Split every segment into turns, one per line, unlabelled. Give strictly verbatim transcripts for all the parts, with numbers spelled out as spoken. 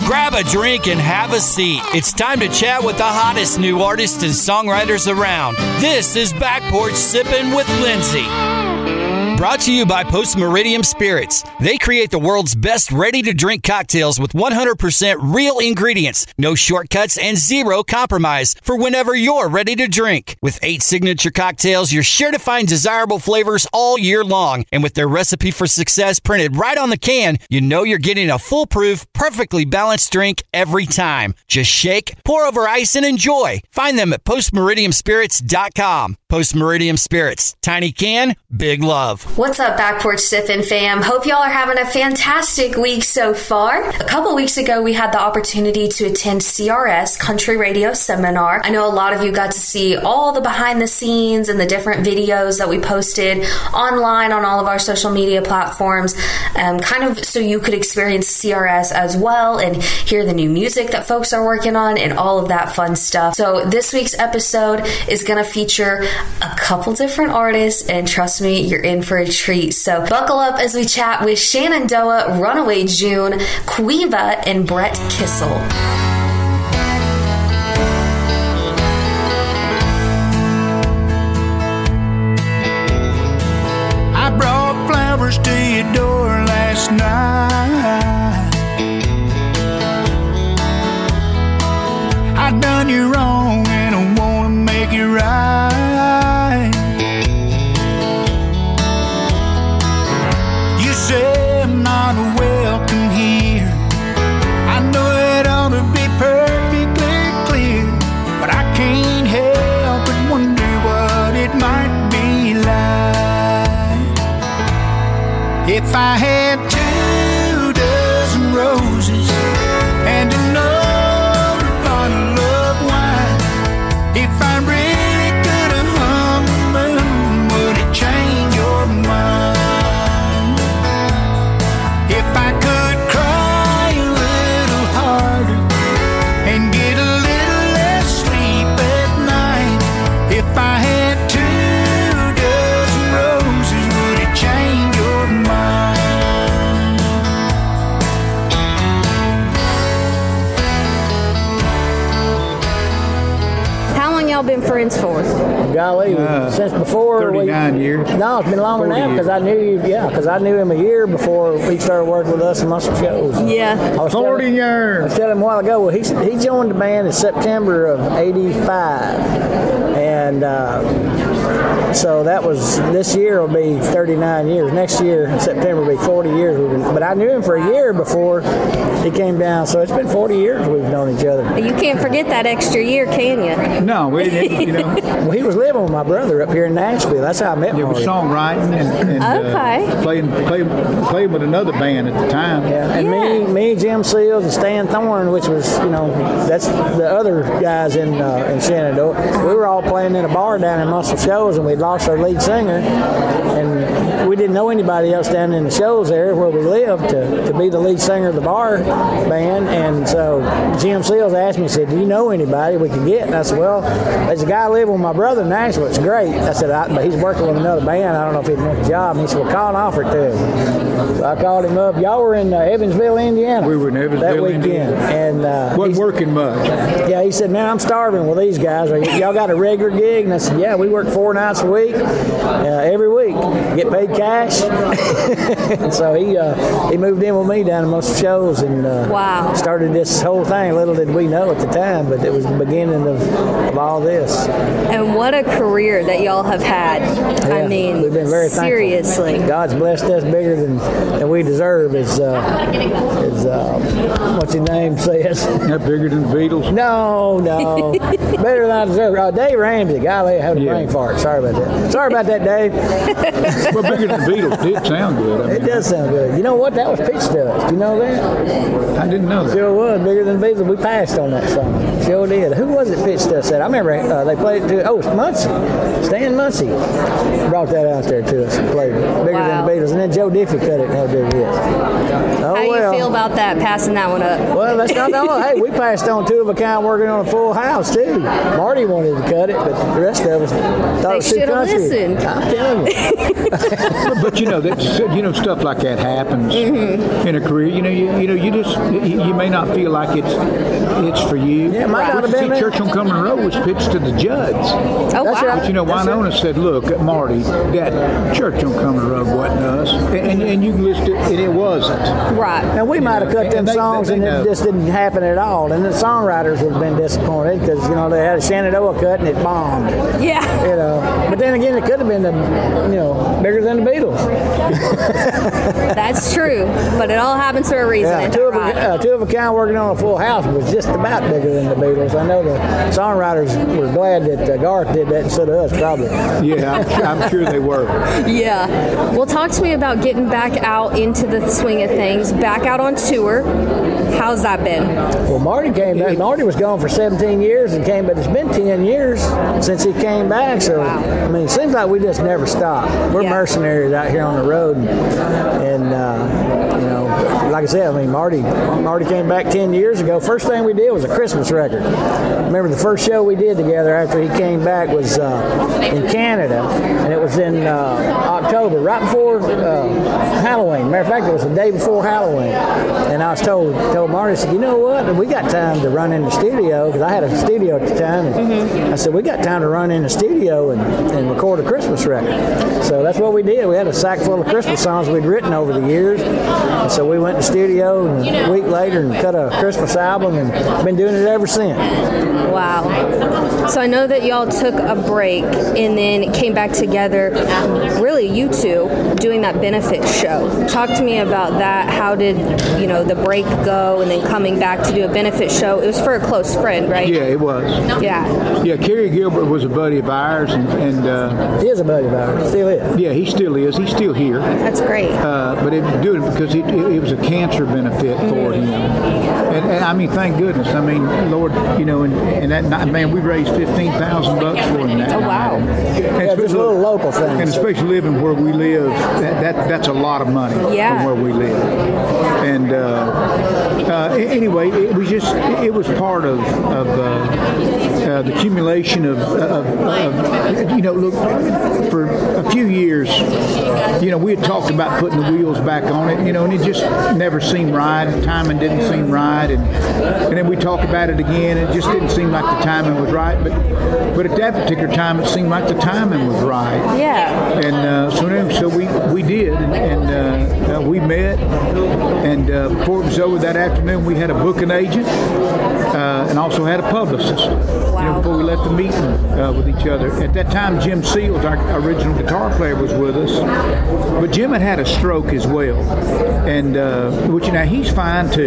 Grab a drink and have a seat. It's time to chat with the hottest new artists and songwriters around. This is Back Porch Sippin' with Lindsay. Brought to you by Post Meridium Spirits. They create the world's best ready-to-drink cocktails with one hundred percent real ingredients, no shortcuts, and zero compromise for whenever you're ready to drink. With eight signature cocktails, you're sure to find desirable flavors all year long. And with their recipe for success printed right on the can, you know you're getting a foolproof, perfectly balanced drink every time. Just shake, pour over ice, and enjoy. Find them at post meridium spirits dot com. Post Meridium Spirits. Tiny can, big love.
What's up, Back Porch Sippin' fam? Hope y'all are having a fantastic week so far. A couple weeks ago, we had the opportunity to attend C R S, Country Radio Seminar. I know a lot of you got to see all the behind the scenes and the different videos that we posted online on all of our social media platforms, um, kind of so you could experience C R S as well and hear the new music that folks are working on and all of that fun stuff. So this week's episode is going to feature a couple different artists, and trust me, you're in for a treat. So buckle up as we chat with Shenandoah, Runaway June, Quiva, and Brett Kissel.
I brought flowers to your door last night. I done you wrong and I wanna make it right. You say I'm not welcome here. I know it ought to be perfectly clear, but I can't help but wonder what it might be like if I had two dozen roses and another bottle of wine. If I really could have hung the moon, would it change your mind? If I could cry a little harder and get a little less sleep at night. If I had two dozen roses, would it change your mind?
How long y'all been friends for?
Golly,
Uh,
since before
thirty-nine
we,
years.
No, it's been longer than
forty
that because I
years.
knew, yeah, because I knew him a year before he started working with us in Muscle Shoals.
Yeah.
I was
forty
telling, I
years.
was telling him a while ago. Well, he he joined the band in September of eighty-five, and uh, so that was this year will be thirty-nine years. Next year in September will be forty years. We've been, but I knew him for a year before he came down, so it's been forty years we've known each other.
You can't forget that extra year, can you?
No, we didn't, you know.
Well, he was living with my brother up here in Nashville. That's how I met him.
It was
already.
songwriting and, and
Okay.
uh, playing, playing, playing with another band at the time.
Yeah, and
Yeah.
me, me, Jim Seals, and Stan Thorne, which was, you know, that's the other guys in uh, in Shenandoah. We were all playing in a bar down in Muscle Shoals, and we'd lost our lead singer, and we didn't know anybody else down in the Shoals area where we lived to, to be the lead singer of the bar band. And so Jim Seals asked me, he said, "Do you know anybody we could get?" And I said, "Well, there's a guy living with my brother in Nashville. It's great." I said, I, "But he's working with another band. I don't know if he'd want the job." And he said, "Well, call and offer it to him." So I called him up. Y'all were in uh, Evansville, Indiana.
We were in Evansville,
that weekend.
Indiana.
And uh,
Wasn't
he-
working much.
yeah, he said, "Man, I'm starving with these guys. Are y- y'all got a regular gig?" And I said, "Yeah, we work four nights a week, uh, every week. Get paid cash." And so he uh, he moved in with me down in Muscle Shoals and uh,
Wow.
started this whole thing. Little did we know at the time, but it was the beginning of, of all this.
And what a career that y'all have had. I
Yeah,
mean,
we've been very thankful.
seriously.
God's blessed us bigger than, than we deserve, as, uh, as uh, what's his name says.
Not bigger than the Beatles.
No, no. Better than I deserve. Uh, Dave Ramsey, golly, I had a
Yeah.
brain fart. Sorry about that. Sorry about that, Dave.
Well, bigger than the Beatles did sound good. I
It
mean,
does sound good. You know what? That was pitch dust. Do you know that?
I didn't know that.
Sure was. Bigger than Beatles. We passed on that song. Sure did. Who was it pitched us at? I remember uh, they played it to, oh, it's Muncie. Stan Muncie brought that out there to us and played Bigger
Wow.
Than the Beatles. And then Joe Diffie cut it and had big hits. Oh,
How do
well.
you feel about that, passing that one up?
Well, that's not all. Hey, we passed on Two of a Kind working on a Full House, too. Marty wanted to cut it, but the rest of us thought
They
it was too
should have
country.
listened.
I'm telling you.
But you know that you know stuff like that happens
Mm-hmm.
in a career. You know, you, you know, you just you, you may not feel like it's it's for you.
Yeah, it might not have
See,
been there.
Church on Coming Road was pitched to the judge.
Oh,
That's
wow.
right.
But you know,
That's
Winona said, "Look, Marty, that Church on Coming Road wasn't us," and and you listed it, and it wasn't.
Right.
Now, we might have cut them
And they-
songs
they
and
know.
it just didn't happen at all. And the songwriters would have been disappointed because, you know, they had a Shenandoah cut and it bombed.
Yeah.
You know, but then again, it could have been, the, you know, Bigger Than the Beatles.
That's true. But it all happens for a reason.
Yeah,
isn't
two
it,
of, a,
right?
uh, two of a Kind working on a Full House was just about Bigger Than the Beatles. I know the songwriters were glad that uh, Garth did that instead of us, probably.
Yeah, I'm, sure- I'm sure they were.
Yeah. Well, talk to me about getting back out into the swing of things, back out on tour. How's that been?
Well, Marty came back. Marty was gone for seventeen years and came, but it's been ten years since he came back. So, I mean, it seems like we just never stop. We're
Yeah.
mercenaries out here on the road, and, and uh, you know, like I said, I mean, Marty, Marty came back ten years ago. First thing we did was a Christmas record. Remember the first show we did together after he came back was uh, in Canada, and it was in uh, October, right before uh, Halloween. Matter of fact, it was the day before Halloween, and I was told told Marty, I said, you know what? We got time to run in the studio because I had a studio at the time. And
Mm-hmm.
I said, we got time to run in the studio and, and record a Christmas record. So that's what we did. We had a sack full of Christmas songs we'd written over the years. And so we went to the studio and a week later and cut a Christmas album and been doing it ever since.
Wow. So I know that y'all took a break and then came back together, really you two, doing that benefit show. Talk to me about that. How did, you know, the break go and then coming back to do a benefit show? It was for a close friend, right?
Yeah, it was.
Yeah.
Yeah, Kerry Gilbert was a buddy of ours, and, and uh,
He is a buddy of ours. Still is.
yeah, he still is. He's still here.
That's great.
Uh, but it was doing it because it, it, it was a cancer benefit for him. And, and I mean, thank goodness. I mean, Lord, you know, and, and that night, man, we raised fifteen thousand bucks for him that
Oh,
night.
wow.
And
Yeah,
especially-
just little local things.
And especially living where we live, that, that that's a lot of money
Yeah.
from where we live. And uh, uh, anyway, it was just it was part of of uh, uh, the accumulation of, of, of you know, look, for a few years, you know, we had talked about putting the wheels back on it, you know, and it just never seemed right. The timing didn't seem right, and and then we talked about it again. It just didn't seem like the timing was right, but but at that particular time, it seemed like the timing was right.
Yeah.
And uh, so then, so we we did, and, and uh, uh, we met, and uh, before it was over that afternoon, we had a booking agent, uh, and also had a publicist. You know, before we left the meeting uh, with each other. At that time, Jim Seals, our original guitar player, was with us, but Jim had had a stroke as well, and uh, which now he's fine too.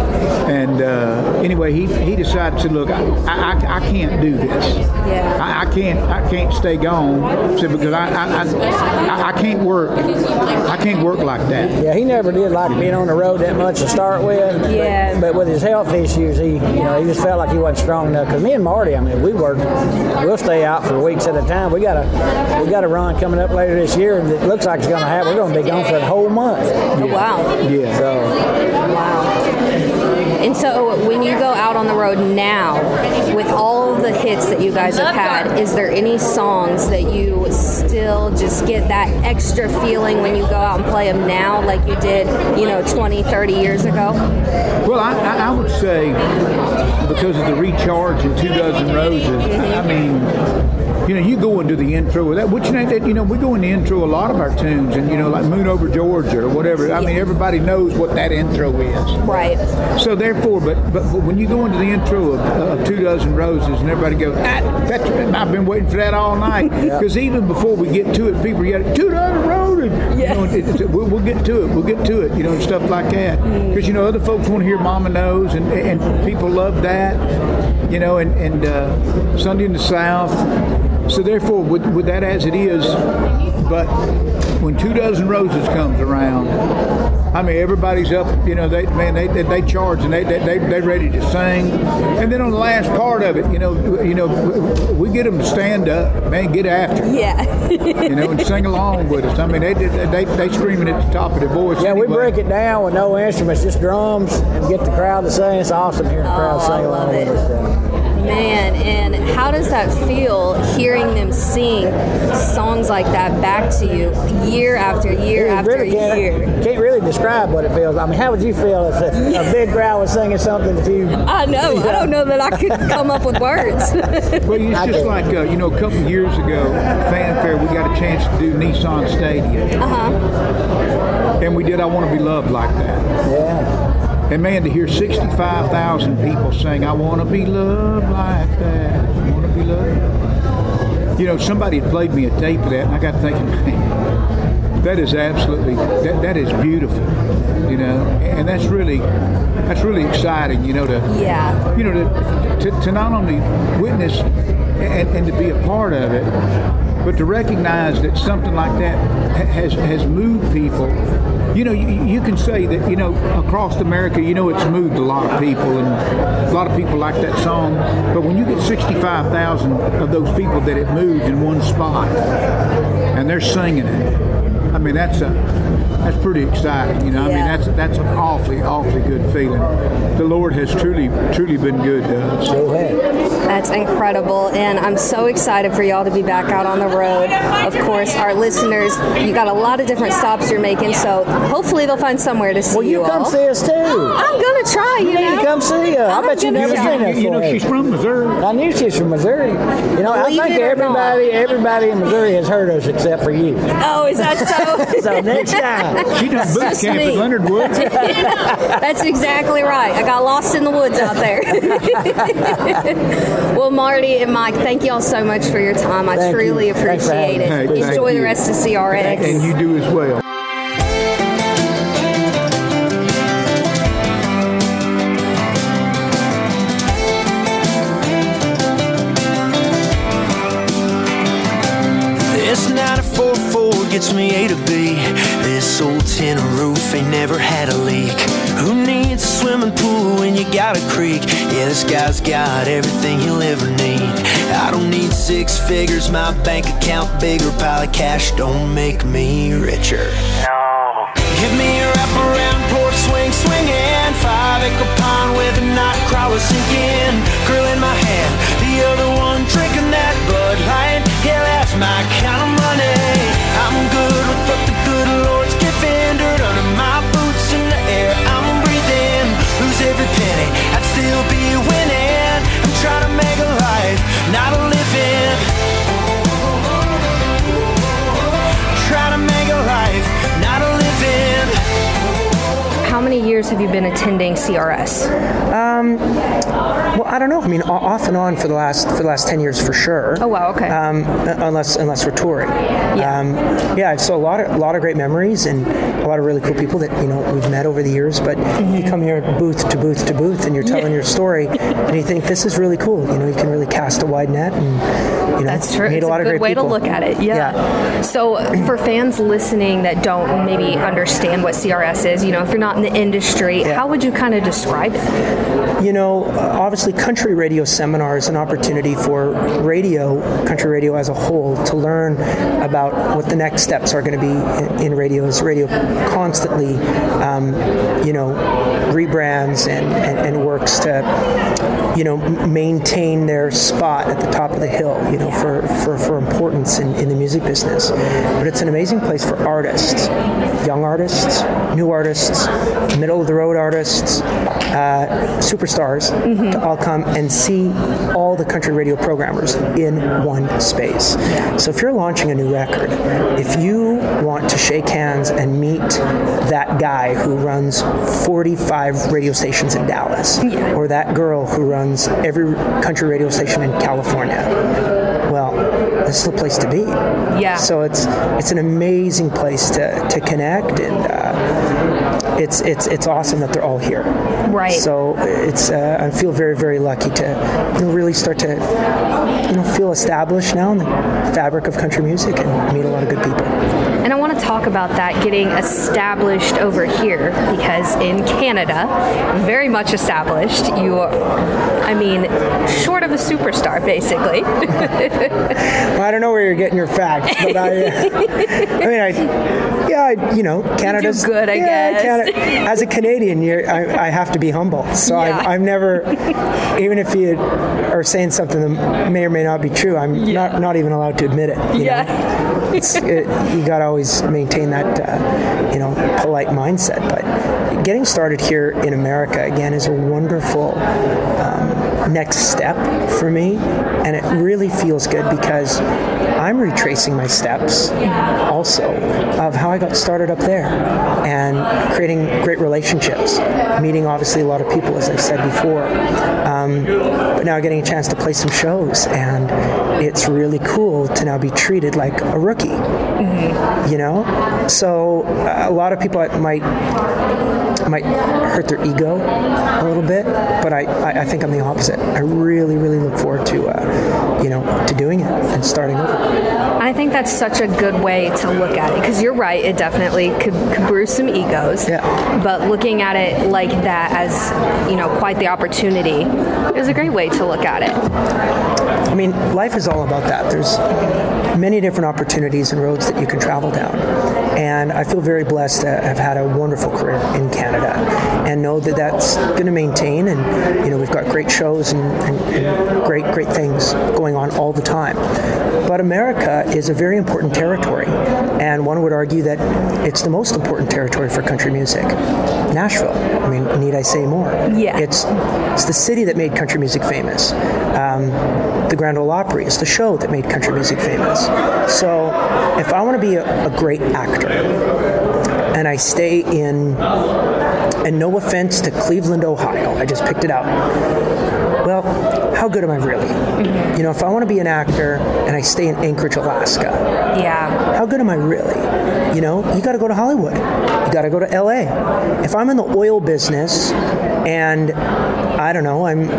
And uh, anyway, he he decided to look. I, I, I can't do this.
Yeah.
I, I can't I can't stay gone. Said because I I, I I can't work. I can't work like that.
Yeah, he never did like being on the road that much to start with. but-
Yeah.
But, with his health issues, he, you know, he just felt like he wasn't strong enough. Because me and Marty, I mean, we work, we'll stay out for weeks at a time. We got a, we got a run coming up later this year, and it looks like it's going to happen. We're going to be gone for the whole month.
Oh, wow.
Yeah.
So,
Wow. And so when you go out on the road now, with all of the hits that you guys have had, is there any songs that you still just get that extra feeling when you go out and play them now like you did, you know, twenty, thirty years ago?
Well, I, I, I would say because of the recharge in Two Dozen Roses, I mean, you know, you go into the intro with that, which, you know, we go in the intro a lot of our tunes, and, you know, like Moon Over Georgia or whatever. I mean, everybody knows what that intro is.
Right.
So therefore, but but, but when you go into the intro of, of Two Dozen Roses, and everybody goes, ah, that's, I've been waiting for that all night. Because even before we get to it, people yell, Two Dozen Roses.
Yeah.
You know, it, it, we'll, we'll get to it. We'll get to it. You know, and stuff like that. Because you know, other folks want to hear Mama Knows, and and people love that. You know, and and uh, Sunday in the South. So therefore, with with that as it is, but when Two Dozen Roses comes around, I mean, everybody's up. You know, they man, they they, they charge and they they they they're ready to sing. And then on the last part of it, you know, you know, we get them to stand up, man, get after it.
Yeah.
You know, and sing along with us. I mean, they they they screaming at the top of their voice.
Yeah,
anyway.
we break it down with no instruments, just drums, and get the crowd to sing. It's awesome hearing the crowd
Oh,
sing
I
along
love
with
it.
us. So.
Man, and how does that feel, hearing them sing songs like that back to you year after year
You
after
really can't,
year?
can't really describe what it feels. I mean, how would you feel if a, a big crowd was singing something that you...
I know. I don't know that I could come up with words.
Well, it's
I
just
do.
like, uh, you know, a couple of years ago, Fanfare, we got a chance to do Nissan Stadium.
Uh-huh.
And we did I Want to Be Loved like that.
Yeah.
And man, to hear sixty-five thousand people sing, I want to be loved like that. I want to be loved. You know, somebody had played me a tape of that, and I got thinking, man, that is absolutely, that, that is beautiful. You know, and that's really, that's really exciting, you know, to,
Yeah.
you know, to, to, to not only witness and, and to be a part of it, but to recognize that something like that has has moved people. You know, you, you can say that, you know, across America, you know, it's moved a lot of people, and a lot of people like that song. But when you get sixty-five thousand of those people that it moved in one spot, and they're singing it, I mean, that's a that's pretty exciting. You know, I
Yeah.
mean, that's that's an awfully, awfully good feeling. The Lord has truly, truly been good to us.
Go ahead.
That's incredible, and I'm so excited for y'all to be back out on the road. Of course, our listeners, you got a lot of different stops you're making, so hopefully they'll find somewhere to see
Well, you
you
come
all.
see us too.
I'm gonna try, you
You need
know.
to come see us. I
I'm
bet you've
gonna
never
try.
seen us
You know,
before.
she's from Missouri.
I knew she's from Missouri. You know,
Believe
I think
it or
everybody, everybody in Missouri has heard us except for you.
Oh, is that so?
So next time,
She done boot
Just
camp
me.
at Leonard Woods.
That's exactly right. I got lost in the woods out there. Well, Marty and Mike, thank y'all so much for your time. I
Thank
truly
you. Thanks for
appreciate
having
it.
us. Hey, thank
Enjoy the
you.
rest of C R X.
And you do as well.
This nine four four gets me A to B. This old tin roof ain't never had a leak. Who needs a swimming pool when you got a creek? Yeah, this guy's got everything you'll ever need. I don't need six figures, my bank account bigger. Pile of cash don't make me richer. No. Give me a wraparound porch swing, swinging. Five acre pond with a night crawler sinking. Girl in my hand, the other one drinking that Bud Light. Yeah, that's my kind of money. I'm good with what the good Lord's giving. Dirt under my boots in the air I'm breathing. Lose every penny, I'd still be winning. I'm trying to make a life, not a living. Trying to make a life, not a living.
How many years have you been attending C R S?
Well, I don't know. I mean, o- off and on for the last for the last ten years for sure.
Oh, wow, okay.
Um, unless unless we're touring.
Yeah.
Um, yeah. So a lot of a lot of great memories and a lot of really cool people that you know we've met over the years. But you come here booth to booth to booth, and you're telling your story, and you think this is really cool. You know, you can really cast a wide net, and you know,
That's true.
meet
It's
a lot
a
of
good
great
way
people.
to look at it. Yeah.
Yeah.
So for fans listening that don't maybe understand what C R S is, you know, if you're not in the industry,
Yeah.
how would you kind of describe it?
You know, uh, obviously, country radio seminar is an opportunity for radio, country radio as a whole, to learn about what the next steps are going to be in, in radio. As radio constantly, um, you know, rebrands and, and, and works to, you know, m- maintain their spot at the top of the hill, you know, for, for, for importance in, in the music business. But it's an amazing place for artists, young artists, new artists, middle of the road artists, uh, superstars to all come and see all the country radio programmers in one space. So if you're launching a new record, if you want to shake hands and meet that guy who runs forty-five radio stations in Dallas, or that girl who runs every country radio station in California, well, this is the place to be.
Yeah.
So it's it's an amazing place to, to connect, and uh, it's it's it's awesome that they're all here.
Right.
So it's uh, I feel very very lucky to you know, really start to you know feel established now in the fabric of country music and meet a lot of good people.
And I want to talk about that getting established over here, because in Canada, very much established, you are, I mean, short of a superstar, basically.
Well, I don't know where you're getting your facts, but I, uh, I mean, I, yeah, I, you know, Canada's
you do good, I
yeah,
guess.
Canada, as a Canadian, you're, I, I have to be humble. So
Yeah.
I've, I've never, even if you are saying something that may or may not be true, I'm
Yeah.
not not even allowed to admit it. You
Yeah.
know? It's, it, you got to always maintain that, uh, you know, polite mindset. But getting started here in America again is a wonderful um, next step for me, and it really feels good because I'm retracing my steps also of how I got started up there and creating great relationships, meeting obviously a lot of people, as I've said before, um, but now getting a chance to play some shows, and it's really cool to now be treated like a rookie. Mm-hmm. You know, so uh, a lot of people might might hurt their ego a little bit, but I, I, I think I'm the opposite. I really, really look forward to uh, you know to doing it and starting over.
I think that's such a good way to look at it, because you're right, it definitely could, could bruise some egos.
Yeah.
But looking at it like that as, you know, quite the opportunity is a great way to look at it.
I mean, life is all about that. There's many different opportunities and roads that you can travel down. And I feel very blessed to have had a wonderful career in Canada and know that that's going to maintain. And, you know, we've got great shows and, and, and great, great things going on all the time. But America is a very important territory. And one would argue that it's the most important territory for country music. Nashville. I mean, need I say more?
Yeah.
It's, it's the city that made country music famous. Um, the Grand Ole Opry is the show that made country music famous. So if I want to be a, a great actor and I stay in, and no offense to Cleveland, Ohio, I just picked it out. Well, how good am I really? Mm-hmm. You know, if I want to be an actor and I stay in Anchorage, Alaska,
Yeah.
how good am I really? You know, you got to go to Hollywood. You got to go to L A. If I'm in the oil business and, I don't know, I'm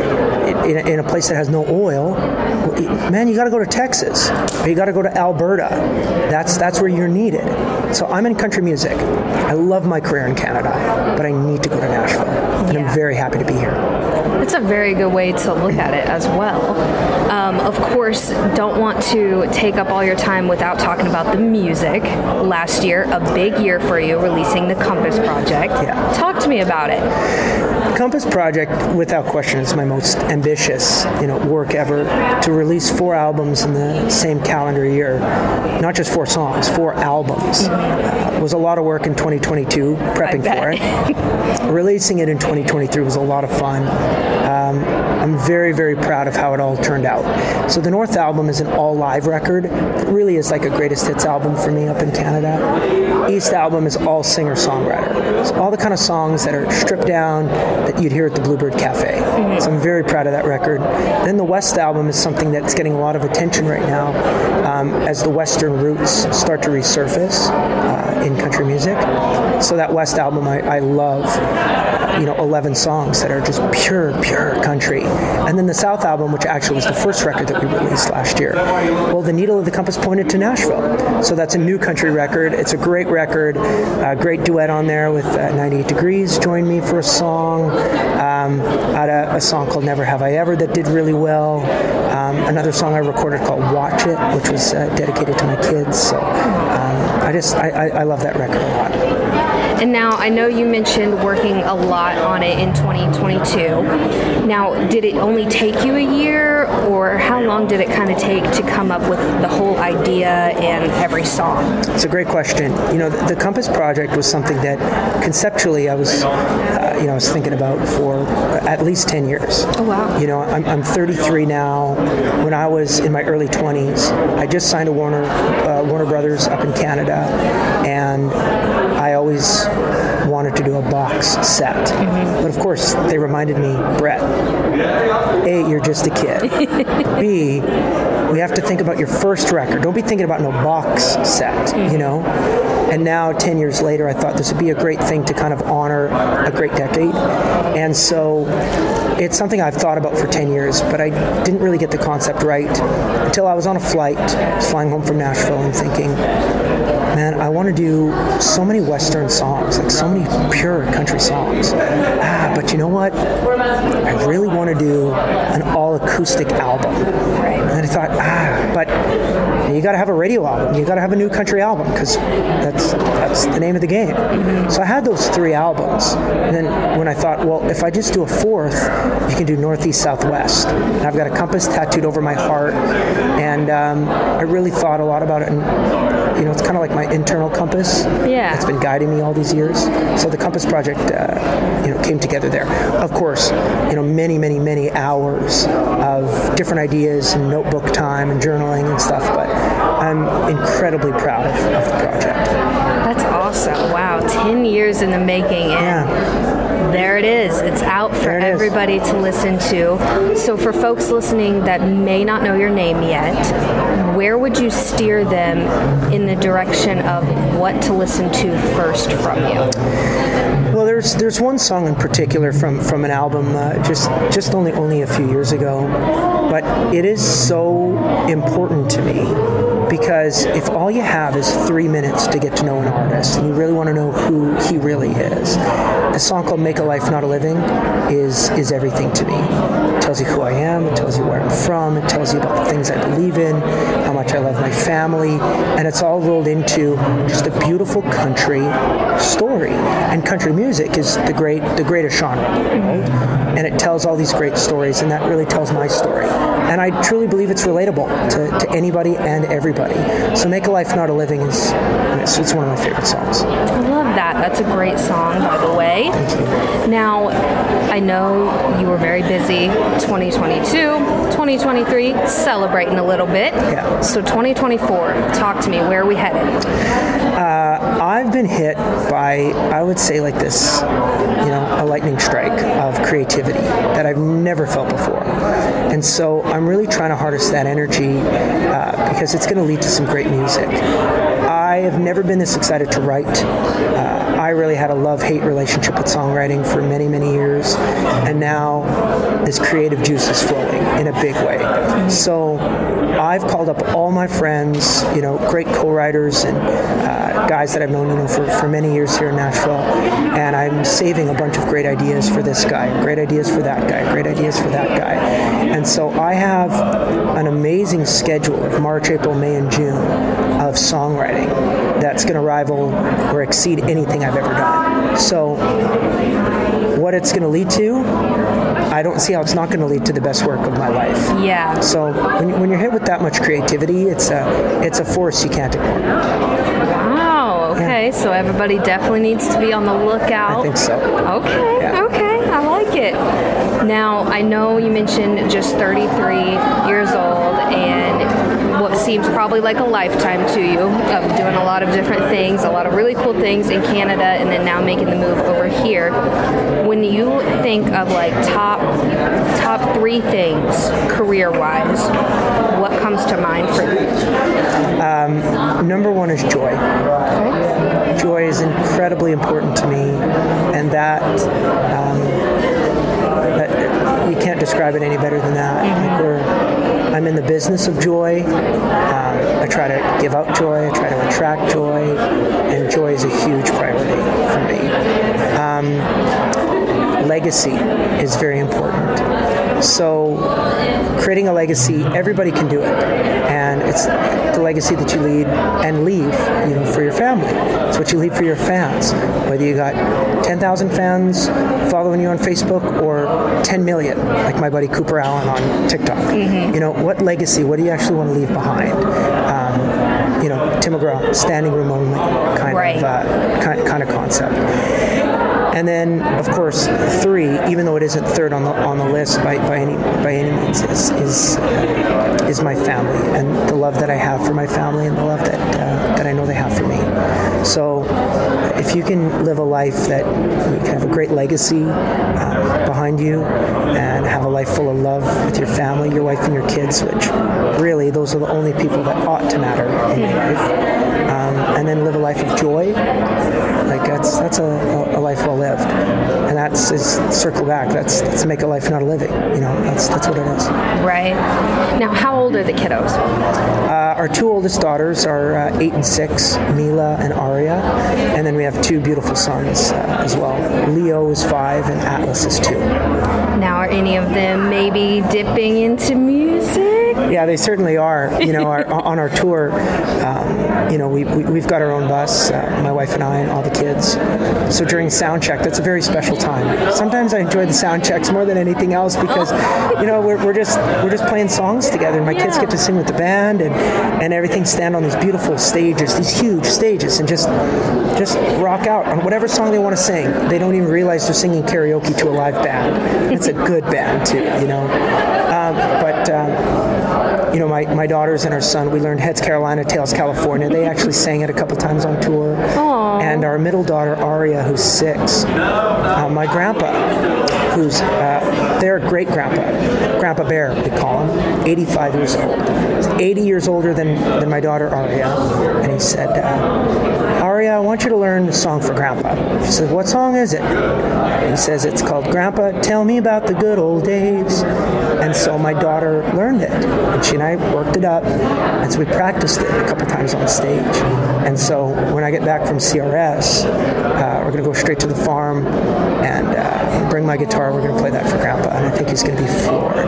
in a, in a place that has no oil, man, you got to go to Texas, or you got to go to Alberta. That's that's where you're needed. So I'm in country music. I love my career in Canada, but I need to go to Nashville, and
Yeah.
I'm very happy to be here.
It's a very good way to look at it as well. Um, of course, don't want to take up all your time without talking about the music. Last year, a big year for you, releasing the Compass Project.
Yeah.
Talk to me about it.
Compass Project, without question, is my most ambitious, you know, work ever. To release four albums in the same calendar year, not just four songs, four albums, uh, was a lot of work in twenty twenty-two, prepping for it. Releasing it in twenty twenty-three was a lot of fun. Um, I'm very, very proud of how it all turned out. So the North album is an all-live record. It really is like a greatest hits album for me up in Canada. East album is all singer-songwriter. So all the kind of songs that are stripped down that you'd hear at the Bluebird Cafe. Mm-hmm. So I'm very proud of that record. Then the West album is something that's getting a lot of attention right now um, as the Western roots start to resurface uh, in country music. So that West album I, I love. You know, eleven songs that are just pure, pure country. And then the South album, which actually was the first record that we released last year. Well, the needle of the compass pointed to Nashville. So that's a new country record. It's a great record. A great duet on there with uh, ninety-eight Degrees joined me for a song. Um, I had a, a song called Never Have I Ever that did really well. Um, another song I recorded called Watch It, which was uh, dedicated to my kids. So um, I just, I, I, I love that record a lot.
And now, I know you mentioned working a lot on it in twenty twenty-two. Now, did it only take you a year, or how long did it kind of take to come up with the whole idea and every song?
It's a great question. You know, the, the Compass Project was something that conceptually I was, uh, you know, I was thinking about for at least ten years.
Oh, wow.
You know, I'm, I'm thirty-three now. When I was in my early twenties, I just signed to Warner, uh, Warner Brothers up in Canada, and I always wanted to do a box set. Mm-hmm. But of course, they reminded me, Brett, A, you're just a kid. B, we have to think about your first record. Don't be thinking about no box set, mm-hmm. you know? And now, ten years later, I thought this would be a great thing to kind of honor a great decade. And so it's something I've thought about for ten years, but I didn't really get the concept right until I was on a flight, flying home from Nashville and thinking, man, I want to do so many Western songs, like so many pure country songs. Ah, but you know what? I really want to do an all-acoustic album. And then I thought, ah, but you got to have a radio album. You got to have a new country album because that's that's the name of the game. So I had those three albums. And then when I thought, well, if I just do a fourth, you can do Northeast, Southwest. And I've got a compass tattooed over my heart. And um, I really thought a lot about it. And, you know, it's kind of like my internal compass.
Yeah.
It's been guiding me all these years. So the Compass Project, uh, you know, came together there. Of course, you know, many, many, many hours of different ideas and notebook time and journaling and stuff. But I'm incredibly proud of, of the project.
That's awesome. Wow. ten years in the making. And
yeah.
there it is. It's out for
it
everybody
is.
to listen to. So for folks listening that may not know your name yet, where would you steer them in the direction of what to listen to first from you?
Well, there's there's one song in particular from, from an album uh, just just only only a few years ago, but it is so important to me because if all you have is three minutes to get to know an artist and you really want to know who he really is, a song called "Make a Life Not a Living" is is everything to me. It tells you who I am, it tells you where I'm from, it tells you about the things I believe in, how much I love my family, and it's all rolled into just a beautiful country story. And country music is the great, the greatest genre, right? And it tells all these great stories, and that really tells my story. And I truly believe it's relatable to, to anybody and everybody. So "Make a Life Not a Living" is it's, it's one of my favorite songs.
I love that. That's a great song, by the way. Now, I know you were very busy twenty twenty-two, twenty twenty-three, celebrating a little bit.
Yeah.
So twenty twenty-four, talk to me. Where are we headed?
Uh, I've been hit by, I would say like this, you know, a lightning strike of creativity that I've never felt before. And so I'm really trying to harness that energy uh, because it's going to lead to some great music. I have never been this excited to write. Uh, I really had a love-hate relationship with songwriting for many, many years, and now this creative juice is flowing in a big way. So I've called up all my friends, you know, great co-writers and uh, guys that I've known, you know, for, for many years here in Nashville, and I'm saving a bunch of great ideas for this guy, great ideas for that guy, great ideas for that guy. And so I have an amazing schedule of March, April, May, and June of songwriting that's going to rival or exceed anything I've ever done. So what it's going to lead to, I don't see how it's not going to lead to the best work of my life.
Yeah.
So when, when you're hit with that much creativity, it's a it's a force you can't ignore.
Wow. Okay. Yeah. So everybody definitely needs to be on the lookout.
I think so.
Okay. Yeah. Okay. I like it. Now, I know you mentioned just thirty-three years old and what seems probably like a lifetime to you of doing a lot of different things, a lot of really cool things in Canada, and then now making the move over here. When you think of like top top three things career-wise, what comes to mind for you?
Um, number one is joy.
Okay.
Joy is incredibly important to me, and that, um, that you can't describe it any better than that.
Mm-hmm.
Like we're I'm in the business of joy. Um, I try to give out joy. I try to attract joy, and joy is a huge priority for me. Um, legacy is very important. So creating a legacy, everybody can do it, and it's the legacy that you lead and leave, you know, for your family. It's what you leave for your fans. Whether you got ten thousand fans following you on Facebook or ten million, like my buddy Cooper Allen on TikTok. Mm-hmm. You know, what legacy? What do you actually want to leave behind? Um, you know, Tim McGraw, standing room only kind
right.
of uh, kind, kind of concept. And then, of course, three, even though it isn't third on the on the list by, by any by any means, is is, uh, is my family and the love that I have for my family and the love that uh, that I know they have for me. So, if you can live a life that you can have a great legacy uh, behind you and have a life full of love with your family, your wife, and your kids, which really those are the only people that ought to matter in your life, um, and then live a life of joy. Like that's that's a, a, a life well lived, and that's is circle back. That's that's make a life not a living. You know, that's that's what it is.
Right. Now, how old are the kiddos?
Uh, our two oldest daughters are uh, eight and six, Mila and Aria, and then we have two beautiful sons uh, as well. Leo is five and Atlas is two.
Now, are any of them maybe dipping into music?
Yeah, they certainly are. You know, our, on our tour, um, you know, we, we, we've got our own bus, uh, my wife and I and all the kids. So during sound check, that's a very special time. Sometimes I enjoy the sound checks more than anything else because, you know, we're, we're just we're just playing songs together. My yeah. kids get to sing with the band and, and everything, stand on these beautiful stages, these huge stages, and just just rock out on whatever song they want to sing. They don't even realize they're singing karaoke to a live band. It's a good band too, you know. Um, but um, you know, my, my daughters and our son, we learned Heads Carolina, Tails California. They actually sang it a couple times on tour.
Aww.
And our middle daughter, Aria, who's six, uh, my grandpa, who's uh, their great grandpa, Grandpa Bear, we call him, eighty-five years old. He's eighty years older than, than my daughter, Aria. And he said, uh, Aria, I want you to learn a song for Grandpa. She said, what song is it? He says, it's called Grandpa, Tell Me About the Good Old Days. And so my daughter learned it, and she and I worked it up, and so we practiced it a couple times on stage. And so when I get back from C R S, uh, we're going to go straight to the farm and uh, bring my guitar. We're going to play that for Grandpa, and I think he's going to be floored.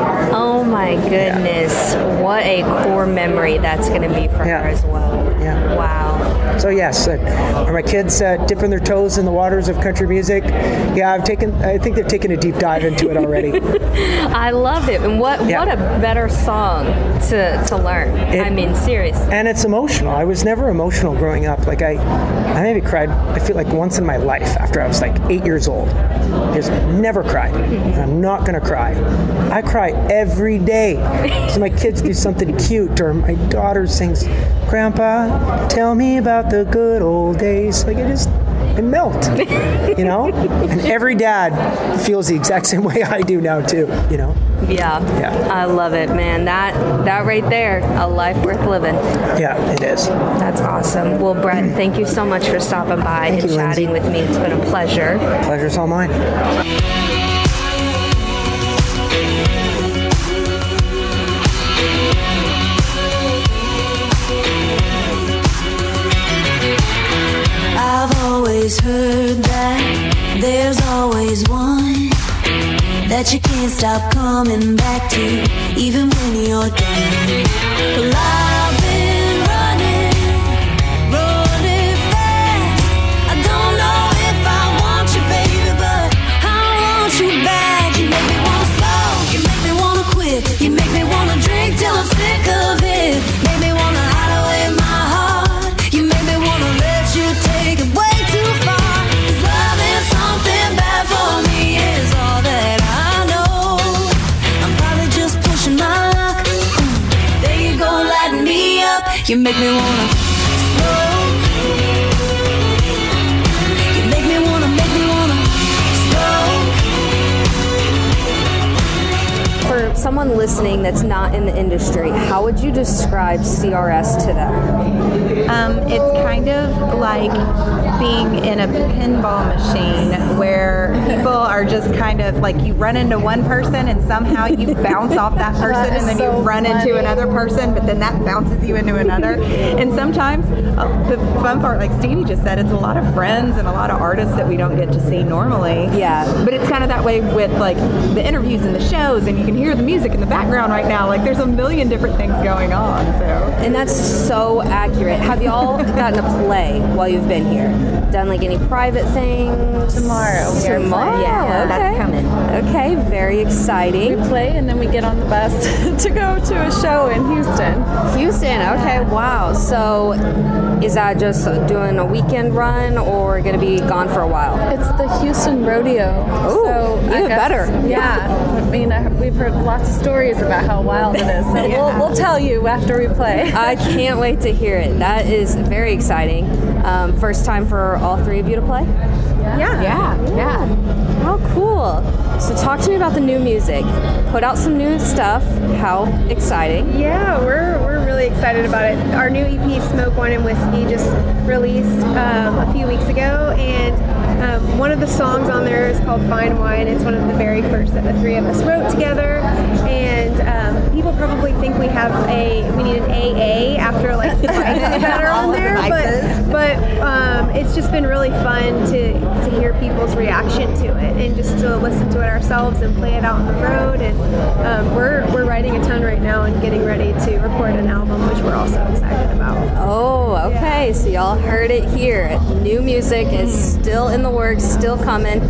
Oh my goodness. Yeah. What a core memory that's going to be for
yeah.
her as well.
Yeah.
Wow.
So yes, uh, are my kids uh, dipping their toes in the waters of country music? Yeah, I've taken. I think they've taken a deep dive into it already.
I love it, and what
yeah.
what a better song to, to learn. It, I mean, seriously.
And it's emotional. I was never emotional growing up. Like I, I maybe cried. I feel like once in my life after I was like eight years old. Just never cried. Mm-hmm. I'm not gonna cry. I cry every day. So my kids do something cute, or my daughter sings, "Grandpa, tell me about the good old days." Like it just, it melt, you know. And every dad feels the exact same way I do now too, you know.
Yeah.
Yeah.
I love it, man. That that right there, a life worth living.
Yeah, it is.
That's awesome. Well, Brett, thank you so much for stopping by
thank
and
you,
chatting
Lindsay.
with me. It's been a pleasure.
Pleasure's all mine.
I've always heard that there's always one that you can't stop coming back to, even when you're done. Well, I've been running, running fast. I don't know if I want you, baby, but I want you back. You make me wanna slow, you make me wanna quit, you make me wanna drink till I'm sick of it. Make me wanna hide away my heart, you make me wanna let you take it way too far. 'Cause loving something bad for me is all that I know. I'm probably just pushing my luck. Mm, there you go, lighting me up. You make me wanna slow. You make me wanna, make me wanna slow.
For someone listening that's not in the industry, how would you describe C R S to them?
Um, it's kind of like being in a pinball machine where people are just kind of like, you run into one person and somehow you bounce off that person, and then
so
you run
funny.
into another person, but then that bounces you into another. And sometimes uh, the fun part, like Stevie just said, it's a lot of friends and a lot of artists that we don't get to see normally.
Yeah.
But it's kind of that way with like the interviews and the shows, and you can hear the music in the background right now. Like there's a million different things going on. So.
And that's so accurate. Have y'all gotten to play while you've been here? Done like any private things?
Tomorrow. we are
Tomorrow?
playing.
Yeah,
okay.
that's coming.
Okay, very exciting.
We play and then we get on the bus to go to a show in Houston.
Houston, okay, wow. So is that just doing a weekend run or going to be gone for a while?
It's the Houston Rodeo.
Ooh,
so I
even
guess-
better.
Yeah. I mean, I, we've heard lots of stories about how wild it is. So
Yeah.
we'll, we'll tell you after we play.
I can't wait to hear it. That is very exciting. Um, first time for all three of you to play?
Yeah.
Yeah, yeah.
Oh, cool. So talk to me about the new music. Put out some new stuff. How exciting.
Yeah, we're we're really excited about it. Our new E P, Smoke, Wine, and Whiskey, just released um, a few weeks ago, and um, one of the songs on there is called Fine Wine. It's one of the very first that the three of us wrote together, and um, people probably think we have a, we need an A A after like the vices that are on there, but, but um, it's just been really fun to, to hear people's reaction to it, and just to listen to it ourselves and play it out on the road. And um, we're we're writing a ton right now and getting ready to record an album, which we're also excited about.
Oh, okay. Yeah. So y'all heard it here. New music is still in the works, still coming.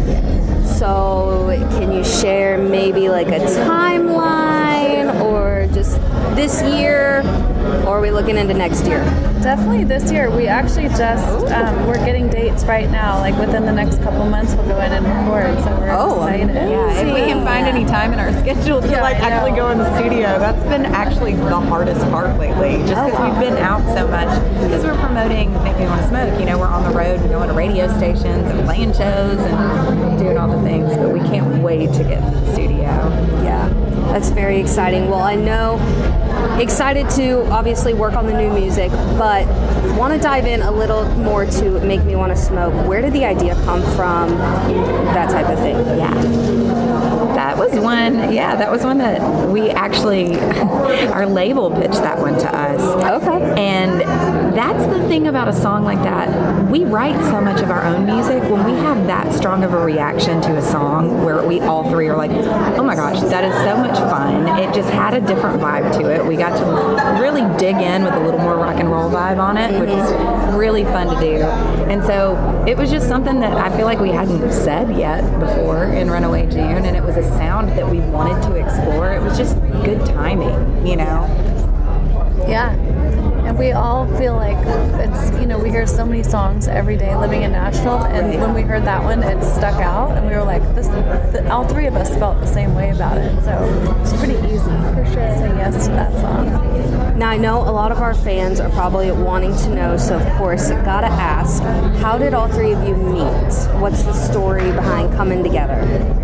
So can you share maybe like a timeline, or just this year, or are we looking into next year?
Definitely this year. We actually just, um, we're getting dates right now. Like within the next couple months, we'll go in and record. So we're
oh,
excited.
Yeah, if we can find any time in our schedule to
yeah,
like actually go in the studio, that's been actually the hardest part lately. Just because oh, wow. we've been out so much. Because we're promoting Make Me Want to Smoke. You know, we're on the road and going to radio stations and playing shows and doing all the things. But we can't wait to get in the studio.
Yeah, that's very exciting. Well, I know excited to obviously work on the new music, but want to dive in a little more to Make Me Want to Smoke. Where did the idea come from? That type of thing.
Yeah. That was one, yeah, that was one that we actually, our label pitched that one to us.
Okay.
And that's the thing about a song like that. We write so much of our own music. When we have that strong of a reaction to a song where we all three are like, oh my gosh, that is so much fun. It just had a different vibe to it. We got to really dig in with a little more rock and roll vibe on it, mm-hmm. which is really fun to do. And so it was just something that I feel like we hadn't said yet before in Runaway June, and it was a sound that we wanted to explore. It was just good timing, you know?
Yeah. And we all feel like it's, you know, we hear so many songs every day living in Nashville, and right. when we heard that one, it stuck out, and we were like, this, the, all three of us felt the same way about it. So it's pretty easy for sure to say yes to that song.
Now, I know a lot of our fans are probably wanting to know, so of course, gotta ask, how did all three of you meet? What's the story behind coming together?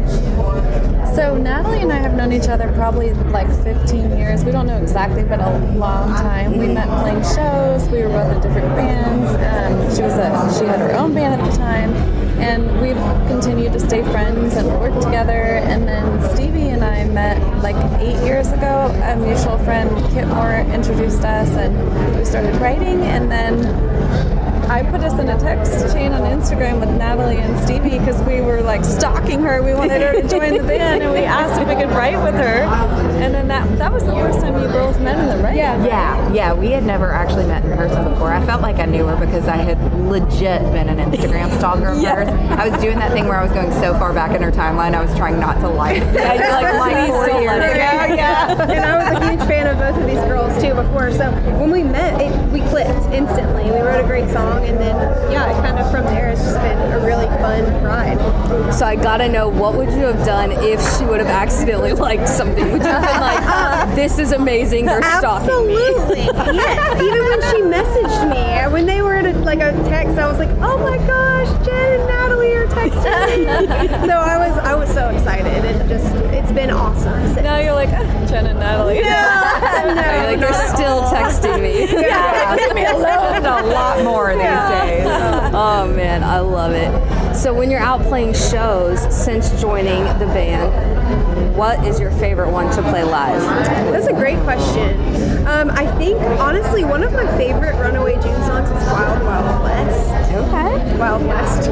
So Natalie and I have known each other probably like fifteen years. We don't know exactly, but a long time. We met playing shows. We were both in different bands. Um, she was a, she had her own band at the time, and we've continued to stay friends and work together. And then Stevie and I met like eight years ago. A mutual friend, Kit Moore, introduced us, and we started writing. And then I put us in a text chain on Instagram with Natalie and Stevie because we were like stalking her. We wanted her to join the band, and we asked if we could write with her. And then that that was the first time you girls met in the right?
Yeah, yeah, yeah. We had never actually met in person before. I felt like I knew her because I had legit been an Instagram stalker of yeah. hers. I was doing that thing where I was going so far back in her timeline, I was trying not to like.
Yeah, you're like, like four years ago.
Yeah, yeah. And I was a huge fan of both of these girls too before. So when we met, it, we clicked instantly. We wrote a great song. And then, yeah, kind of from there, it's just been a really fun ride.
So I gotta know, what would you have done if she would have accidentally liked something? Would you have been like, this is amazing, they're stalking me?
Absolutely, yes. Even when she messaged me, when they were at a, like a text, I was like, oh my gosh, Jen and Natalie are texting me. So I was I was so excited, and just, it's been awesome. Since.
Now you're like, oh, Jen and Natalie.
Yeah. No,
you're like, they're still all. texting me.
Yeah, leave me alone a lot more these yeah. days.
Oh man, I love it. So when you're out playing shows since joining the band, what is your favorite one to play live?
That's a great question. Um, I think, honestly, one of my favorite Runaway June songs is Wild Wild West.
Okay.
Wild West.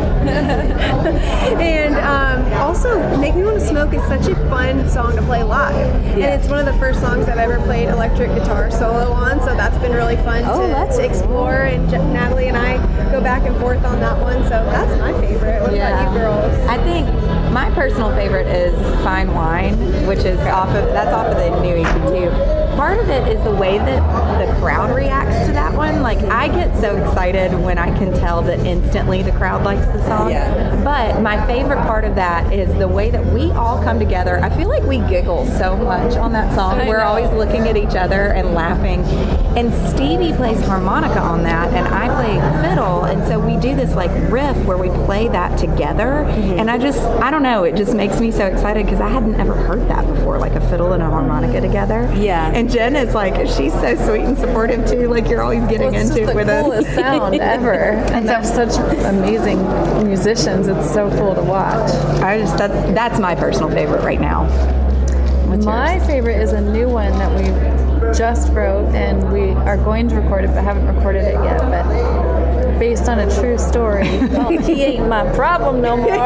And um, also, Make Me Want to Smoke is such a fun song to play live. Yeah. And it's one of the first songs I've ever played electric guitar solo on, so that's been really fun
oh,
to, to explore. And J- Natalie and I go back and forth on that one, so that's my favorite. What
yeah.
about you girls?
I think my personal favorite is Fine Wine, which is off of, that's off of the new E P too. Part of it is the way that the crowd reacts to that one. Like, I get so excited when I can tell that instantly the crowd likes the song.
Yeah.
But my favorite part of that is the way that we all come together. I feel like we giggle so much on that song. I We're know. always looking at each other and laughing. And Stevie plays harmonica on that, and I play fiddle. And so we do this like riff where we play that together. Mm-hmm. And I just, I don't know, it just makes me so excited because I hadn't ever heard that before, like a fiddle and a harmonica together.
Yeah.
And Jen is like, she's so sweet and supportive too. Like you're always getting
well, it's
into
just
it with
the
us.
coolest sound ever, and they're such amazing musicians. It's so cool to watch.
I just that's that's my personal favorite right now. What's
my
yours?
favorite is a new one that we just wrote, and we are going to record it, but haven't recorded it yet. But based on a true story, well, he ain't my problem no more.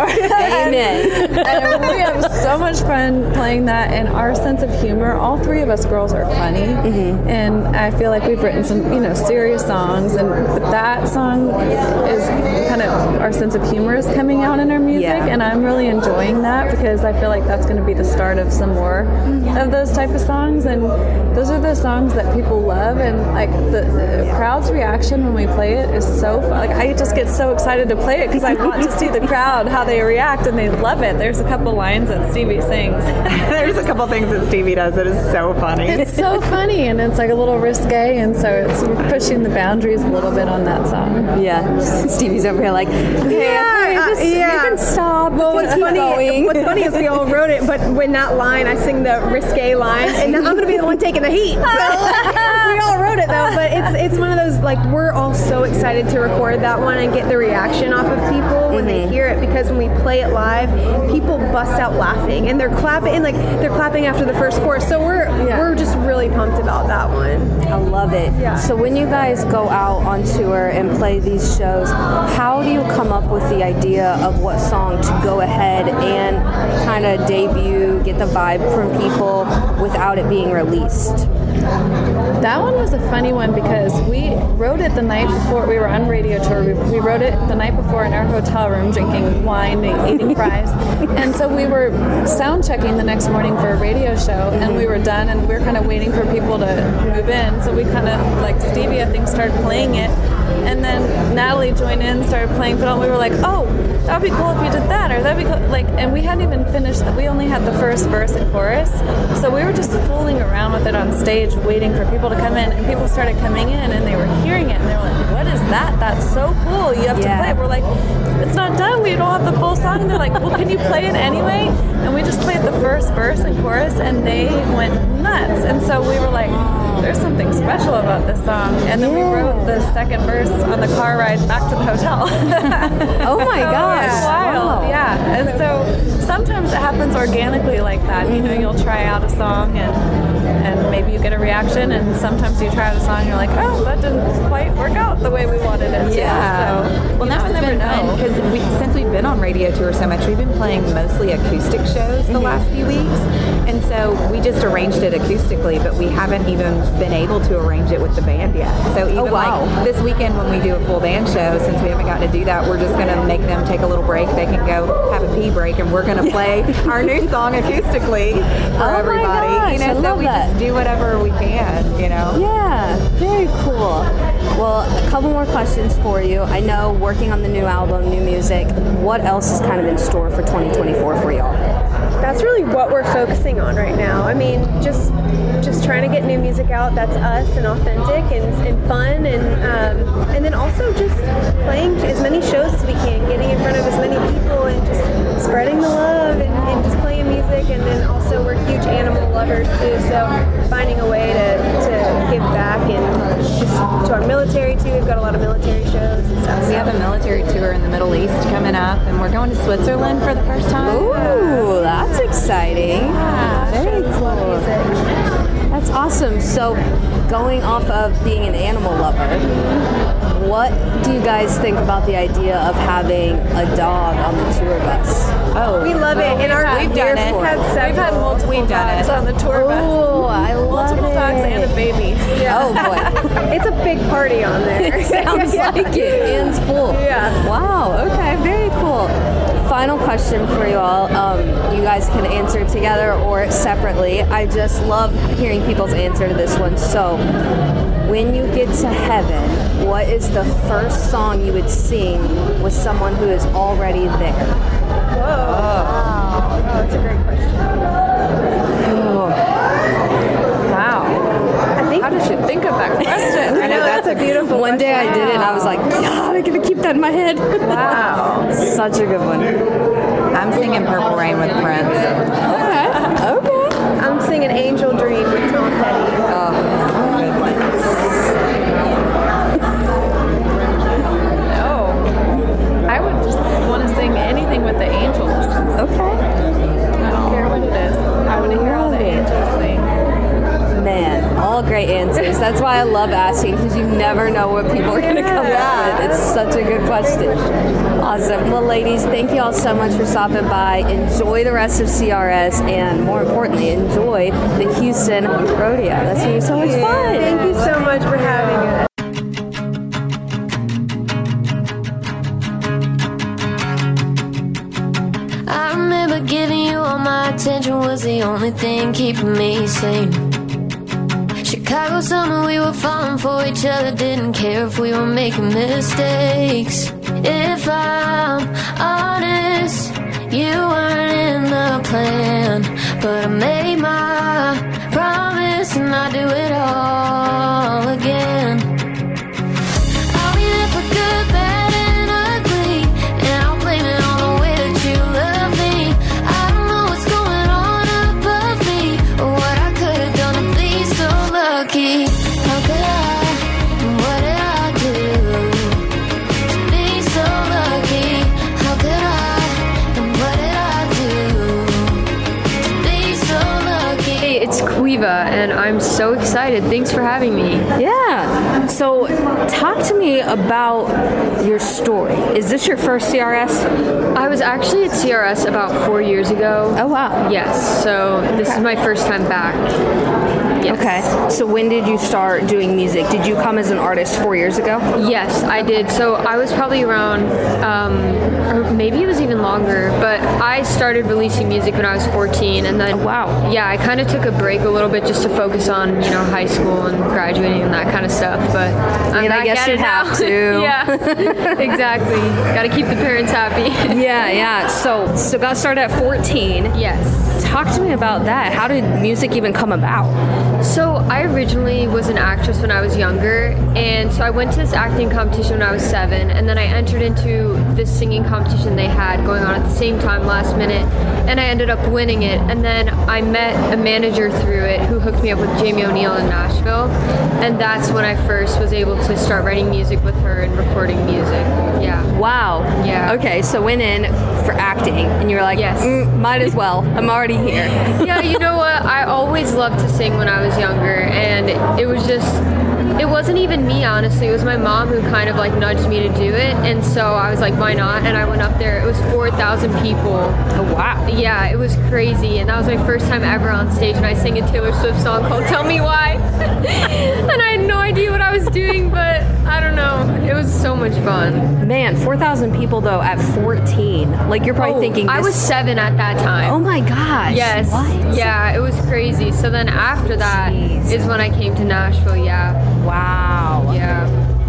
Amen.
And we have so much fun playing that, and our sense of humor. All three of us girls are funny, mm-hmm. and I feel like we've written some, you know, serious songs, and that song is kind of our sense of humor is coming out in our music,
Yeah.
and I'm really enjoying that because I feel like that's going to be the start of some more of those type of songs, and those are the songs that people love, and like the, the crowd's reaction when we play it is so fun. Like I just get so excited to play it because I want to see the crowd, how they react, and they love it. There's a couple lines that Stevie sings.
There's a couple things that Stevie does that is so funny.
It's so funny, and it's like a little risque, and so it's we're pushing the boundaries a little bit on that song.
Yeah. Stevie's over here like, okay,
Yeah,
okay, just,
uh, yeah.
you can stop.
Well, what's
keep
funny,
going.
what's funny is we all wrote it, but when that line, I sing the risque line, and I'm going to be the one taking the heat. So we all wrote it though, but it's it's one of those, like, we're all so excited to record that one and get the reaction off of people when
Mm-hmm.
they hear it, because when we play it live, people bust out laughing, and they're clapping, and like they're clapping after the first chorus. So we're
Yeah.
we're just really pumped about that one.
I love it.
Yeah.
So when you guys go out on tour and play these shows, how do you come up with the idea of what song to go ahead and kind of debut, get the vibe from people without it being released?
That one was a funny one because we wrote it the night before we were on radio tour. We, we wrote it the night before in our hotel room, drinking wine and eating fries. And so we were sound checking the next morning for a radio show, and we were done, and we were kind of waiting for people to move in. So we kind of, like Stevie, I think, started playing it. And then Natalie joined in, started playing fiddle, and we were like, oh, that would be cool if you did that, or that'd be cool. Like, and we hadn't even finished that. We only had the first verse and chorus. So we were just fooling around with it on stage, waiting for people to come in, and people started coming in, and they were hearing it, and they were like, what is that? That's so cool. You have
Yeah.
to play it. We're like, it's not done. We don't have the full song. And they're like, well, can you play it anyway? And we just played the first verse and chorus, and they went nuts. And so we were like, there's something special about this song. And then
Yeah.
we wrote the second verse on the car ride back to the hotel.
Oh my
So
gosh.
it's wild.
Wow.
Yeah. And so sometimes it happens organically like that. You know, you'll try out a song and and maybe you get a reaction, and sometimes you try out a song and you're like, oh, that didn't quite work out the way we wanted it to.
Yeah.
So,
Well,
you
now
just
it's
never
been fun
know.
because we, since we've been on radio tour so much, we've been playing mostly acoustic shows the last few weeks, and so we just arranged it acoustically, but we haven't even been able to arrange it with the band yet. So even
Oh, wow.
like this weekend when we do a full band show, since we haven't gotten to do that, we're just going to make them take a little break. They can go have a pee break, and we're going to play our new song acoustically for
Oh my
everybody.
gosh,
you know,
I
so
love
we
that.
just do whatever we can. You know.
Yeah, very cool. Well, a couple more questions for you. I know working on the new album, new music, what else is kind of in store for twenty twenty-four for y'all?
That's really what we're focusing on right now. I mean, just just trying to get new music out that's us and authentic and, and fun, and um, and then also just playing as many shows as we can, getting in front of as many people, and just spreading the love, and, and just playing music. And then also we're huge animal lovers too, so finding a way to, to give back, and just to our military too. We've got a lot of military shows and stuff.
We
so.
have a military tour in the Middle East coming up, and we're going to Switzerland for the first time.
Ooh, that's exciting.
Yeah,
Very
shows, love
cool.
music.
That's awesome. So, going off of being an animal lover, what do you guys think about the idea of having a dog on the tour bus?
Oh,
We love it, and our
we've
we're-
done it.
We've had several.
We've had multiple
We've done
dogs
it.
on the tour bus.
Oh, I love
Multiple
it.
dogs and a baby.
Oh boy,
It's a big party on there.
it sounds
Yeah.
like it. Hands full.
Yeah.
Wow. Okay. Very cool. Final question for you all. Um, you guys can answer together or separately. I just love hearing people's answer to this one. So, when you get to heaven, what is the first song you would sing with someone who is already there?
Whoa. Oh, that's a great question.
Wow.
I think
How did you think of that question?
I know that's a beautiful
One day I did it and I was like, God, I'm going to keep that in my head.
Wow.
Such a good one.
I'm singing Purple Rain with Prince.
Okay. Okay.
I'm singing Angel Dream with Tom Petty.
Oh,
no. I would just want to sing anything with the Angels.
Okay.
I don't care what it is. I want to hear all the Angels sing.
Man, all great answers. That's why I love asking, because you never know what people are going to come up with. It's such a good question. Awesome. Well, ladies, thank you all so much for stopping by. Enjoy the rest of C R S, and more importantly, enjoy the Houston Rodeo. That's going to be so much fun.
Thank you so much for having us.
I remember giving you all my attention was the only thing keeping me sane. Chicago summer, we were falling for each other, didn't care if we were making mistakes. If I'm honest, you weren't in the plan, but I made my promise and I do it all again. I'll be there for good, bad, and ugly, and I'll blame it on the way that you love me. I don't know what's going on above me, or what I could have done to be so lucky. How could I, and what did I do to be so lucky? How could I, and what did I do to be so lucky?
Hey, it's Quiva, and I'm so excited. Thanks for having me.
Yeah. So, talk to me about your story. Is this your first C R S?
I was actually at C R S about four years ago.
Oh, wow.
Yes, so this is my first time back. Yes.
Okay. So when did you start doing music? Did you come as an artist four years ago?
Yes, I did. So I was probably around, um, or maybe it was even longer, but I started releasing music when I was fourteen, and then,
oh, wow.
Yeah, I kind of took a break a little bit just to focus on, you know, high school and graduating and that kind of stuff, but
I mean, I guess you have to.
Yeah, exactly. Got to keep the parents happy.
Yeah, yeah. So, so got started at fourteen.
Yes.
Talk to me about that. How did music even come about?
So I originally was an actress when I was younger, and so I went to this acting competition when I was seven, and then I entered into this singing competition they had going on at the same time last minute, and I ended up winning it. And then I met a manager through it who hooked me up with Jamie O'Neill in Nashville, and that's when I first was able to start writing music with her and recording music. Yeah.
Wow.
Yeah.
Okay, so went in for acting, and you were like,
yes.
mm, might as well. I'm already here.
Yeah, you know what? I always loved to sing when I was younger, and it was just, it wasn't even me, honestly. It was my mom who kind of like nudged me to do it, and so I was like, why not? And I went up there. It was four thousand people.
Oh, wow.
Yeah, it was crazy, and that was my first time ever on stage, and I sang a Taylor Swift song called Tell Me Why. And I had no idea what I was doing, but I don't know. It was so much fun.
Man, four thousand people, though, at fourteen. Like, you're probably
oh,
thinking this...
I was seven at that time.
Oh, my gosh.
Yes.
What?
Yeah, it was crazy. So then after that Jeez. is when I came to Nashville, yeah.
Wow.
Yeah.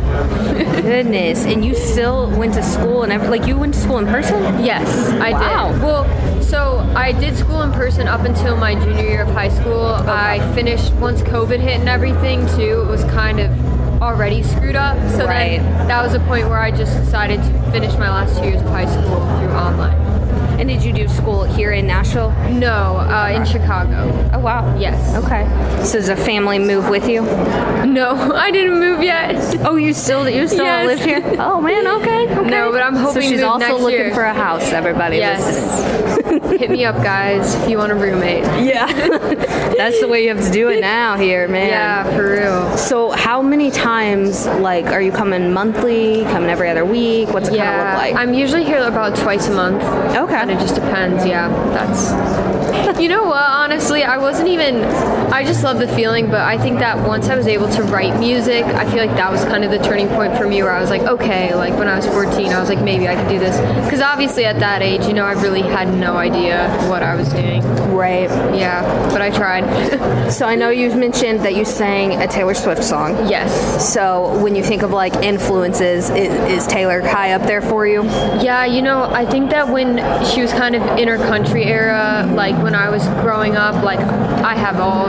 Goodness. And you still went to school and everything? Like, you went to school in person?
Yes, I
wow.
did. Well, so I did school in person up until my junior year of high school. Okay. I finished, once COVID hit and everything, too, it was kind of already screwed up. So
right.
then that was a point where I just decided to finish my last two years of high school through online.
And did you do school here in Nashville?
No, uh, in Chicago.
Oh, wow.
Yes.
Okay. So does a family move with you?
No, I didn't move yet.
Oh, you still you still
yes.
live here? Oh, man, okay. okay.
No, but I'm hoping
so she's
to move
also
next
looking
year.
for a house, everybody
yes.
listening.
Hit me up, guys, if you want a roommate.
Yeah. That's the way you have to do it now here, man.
Yeah, for real.
So how many times, like, are you coming monthly, coming every other week? What's it
yeah,
kind of look like?
I'm usually here about twice a month.
Okay.
And it just depends, yeah. That's... You know what, honestly, I wasn't even... I just love the feeling, but I think that once I was able to write music, I feel like that was kind of the turning point for me where I was like, okay, like when I was fourteen, I was like, maybe I could do this. Because obviously at that age, you know, I really had no idea what I was doing.
Right.
Yeah, but I tried.
So I know you've mentioned that you sang a Taylor Swift song.
Yes.
So when you think of like influences, is, is Taylor high up there for you?
Yeah, you know, I think that when she was kind of in her country era, like when I was growing up, like I have all of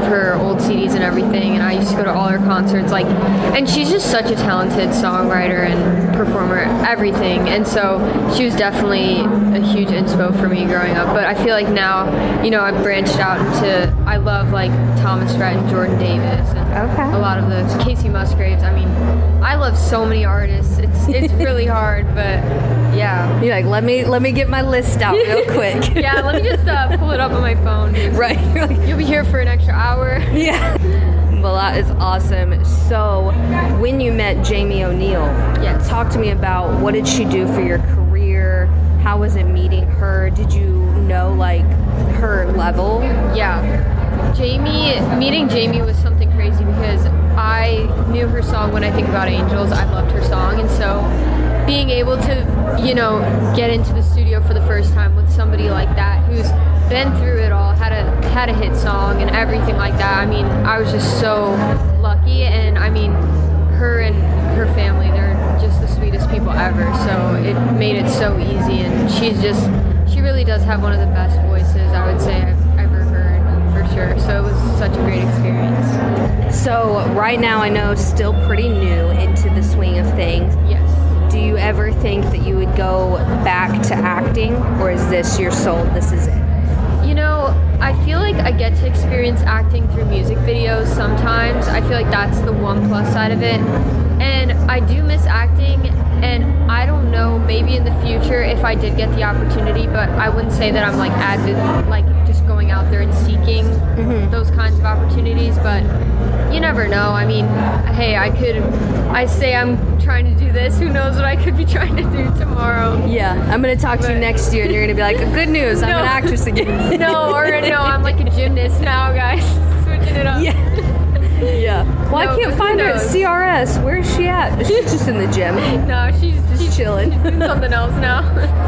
her old C Ds and everything, and I used to go to all her concerts. Like, and she's just such a talented songwriter and performer, everything. And so she was definitely a huge inspo for me growing up. But I feel like now, you know, I've branched out into, I love like Thomas Rhett and Jordan Davis and
okay.
a lot of the Casey Musgraves. I mean, I love so many artists. It's it's really hard, but yeah.
You're like, let me let me get my list out real quick.
Yeah, let me just uh, pull it up on my phone.
Right.
You'll be here for an extra hour.
Yeah. Well, that is awesome. So, when you met Jamie O'Neal,
yes.
talk to me about what did she do for your career? How was it meeting her? Did you know like her level?
Yeah. Jamie, meeting Jamie was something crazy because I knew her song When I Think About Angels. I loved her song, and so being able to, you know, get into the studio for the first time with somebody like that who's been through it all, had a had a hit song and everything like that. I mean, I was just so lucky, and I mean, her and her family, they're just the sweetest people ever. So it made it so easy, and she's just, she really does have one of the best voices I would say I've ever heard, for sure. So it was such a great experience.
So right now, I know still pretty new into the swing of things.
Yes.
Do you ever think that you would go back to acting, or is this your soul, this is it?
You know, I feel like I get to experience acting through music videos sometimes. I feel like that's the one plus side of it. And I do miss acting, and I don't know, maybe in the future if I did get the opportunity, but I wouldn't say that I'm like avid, like just going out there and seeking mm-hmm. those kinds of opportunities, but you never know. I mean, hey, I could, I say I'm trying to do this, who knows what I could be trying to do tomorrow.
Yeah, I'm going to talk but, to you next year and you're going to be like, good news, I'm no, an actress again.
no, or no, I'm like a gymnast now, guys, switching it up.
Yeah. Yeah. Well, no, I can't find her at C R S. Where's she at? She's just in the gym.
No, she's just
she's chilling.
She's doing something else now.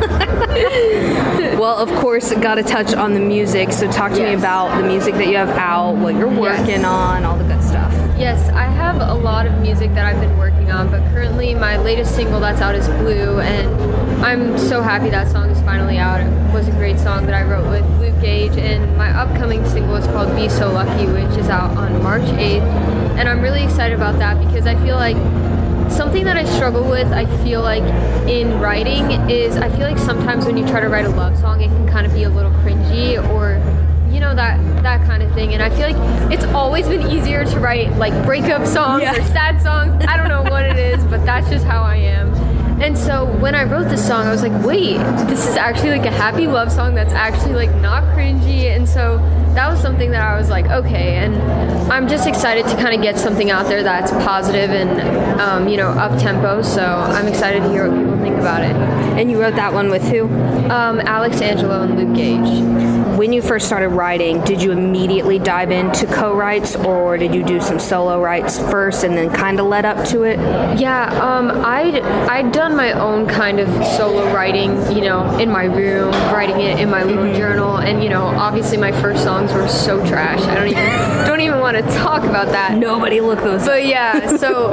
Well, of course, got to touch on the music. So talk to yes. me about the music that you have out, what you're working yes. on, all the good stuff.
Yes, I have a lot of music that I've been working on, but currently my latest single that's out is Blue, and I'm so happy that song is finally out. It was a great song that I wrote with Luke Gage, and my upcoming single is called Be So Lucky, which is out on March eighth, and I'm really excited about that because I feel like something that I struggle with, I feel like in writing, is I feel like sometimes when you try to write a love song, it can kind of be a little cringy, or you know, that that kind of thing. And I feel like it's always been easier to write like breakup songs yeah. or sad songs. I don't know what it is, but that's just how I am. And so when I wrote this song, I was like, wait, this is actually like a happy love song that's actually like not cringy. And so that was something that I was like, okay. And I'm just excited to kind of get something out there that's positive and, um, you know, up-tempo. So I'm excited to hear what people think about it.
And you wrote that one with who?
Um, Alex Angelo and Luke Gage.
When you first started writing, did you immediately dive into co-writes, or did you do some solo writes first and then kind of led up to it?
Yeah, um, I'd, I'd done my own kind of solo writing, you know, in my room, writing it in my little journal, and, you know, obviously my first songs were so trash. I don't even don't even want to talk about that.
Nobody look those.
But yeah, so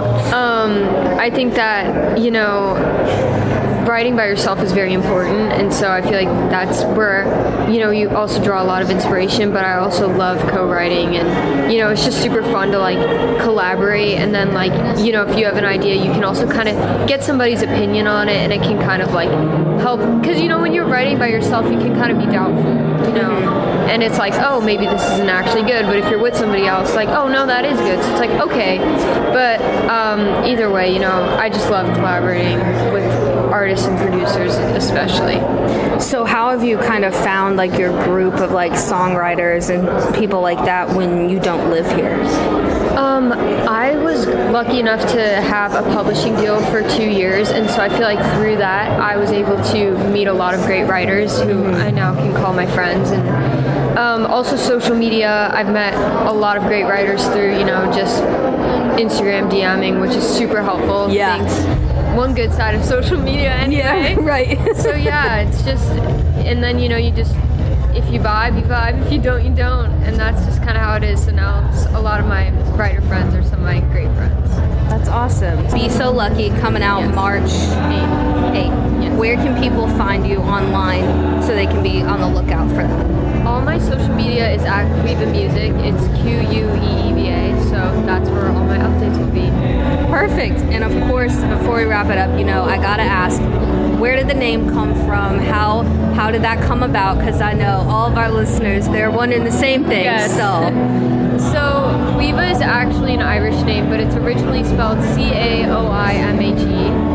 um, I think that, you know, writing by yourself is very important, and so I feel like that's where, you know, you also draw a lot of inspiration, but I also love co-writing, and, you know, it's just super fun to, like, collaborate, and then, like, you know, if you have an idea, you can also kind of get somebody's opinion on it, and it can kind of, like, help, because, you know, when you're writing by yourself, you can kind of be doubtful, you know, mm-hmm. and it's like, oh, maybe this isn't actually good, but if you're with somebody else, like, oh, no, that is good, so it's like, okay, but um, either way, you know, I just love collaborating with artists and producers especially.
So how have you kind of found like your group of like songwriters and people like that when you don't live here?
Um, I was lucky enough to have a publishing deal for two years, and so I feel like through that I was able to meet a lot of great writers who I now can call my friends. And um, also social media, I've met a lot of great writers through, you know, just Instagram DMing, which is super helpful.
Yeah.
Thanks. One good side of social media anyway.
Yeah, right.
So yeah, it's just, and then, you know, you just, if you vibe, you vibe, if you don't, you don't, and that's just kind of how it is. So now a lot of my writer friends are some of my great friends.
That's awesome. Be So Lucky, coming out yes. March eighth.
Yes.
Where can people find you online so they can be on the lookout for that?
all my social media is at Quiva Music. It's Q U E E V A, so that's where all my updates will be.
Perfect. And of course, before we wrap it up, you know, I gotta ask, where did the name come from? How how did that come about? Because I know all of our listeners, they're wondering the same thing.
Yes.
So,
so Quiva is actually an Irish name, but it's originally spelled C A O I M H E.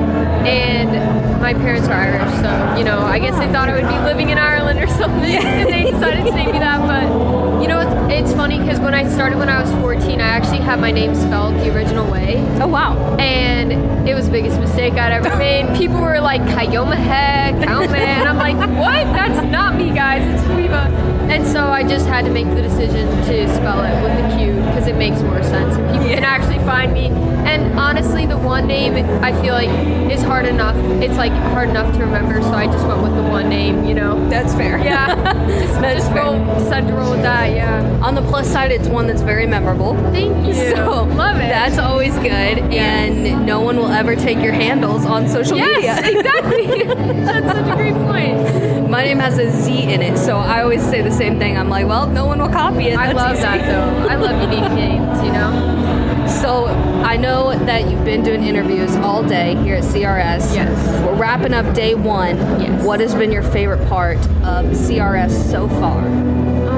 And my parents are Irish, so, you know, I guess they thought I would be living in Ireland or something, and they decided to name me that. But, you know, it's, it's funny because when I started when I was fourteen, I actually had my name spelled the original way.
Oh, wow.
And it was the biggest mistake I'd ever made. People were like, Kyomahe, Kaume, and I'm like, what? That's not me, guys. It's Quiva. And so I just had to make the decision to spell it with the Q because it makes more sense and people yeah. can actually find me. And honestly, the one name I feel like is hard enough. It's like hard enough to remember, so I just went with the one name, you know.
That's fair.
Yeah. just
that's
just
fair.
Roll, decided to roll with that, yeah.
On the plus side, it's one that's very memorable.
Thank you.
So
love it.
That's always good. Yeah. And no one will ever take your handles on social
yes,
media.
Exactly. That's such a great point.
My name has a Z in it, so I always say the same thing. I'm like, well, no one will copy it.
I
That's
love
easy.
that, though. I love unique names, you know?
So I know that you've been doing interviews all day here at C R S.
Yes.
We're wrapping up day one.
Yes.
What has been your favorite part of C R S so far?
Oh,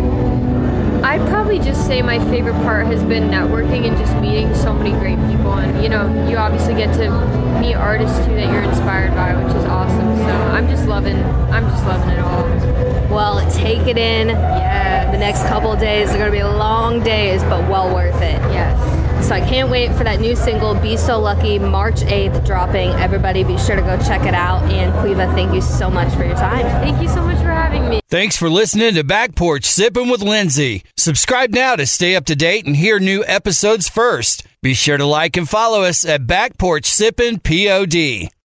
man. I'd probably just say my favorite part has been networking and just meeting so many great people. And, you know, you obviously get to meet artists, too, that you're inspired by, which is awesome. So I'm just loving, I'm just loving it all.
Well, take it in.
Yeah.
The next couple of days are going to be long days, but well worth it.
Yes.
So I can't wait for that new single, Be So Lucky, March eighth, dropping. Everybody be sure to go check it out. And Quiva, thank you so much for your time.
Thank you so much for having me.
Thanks for listening to Back Porch Sippin' with Lindsay. Subscribe now to stay up to date and hear new episodes first. Be sure to like and follow us at Back Porch Sippin' P O D.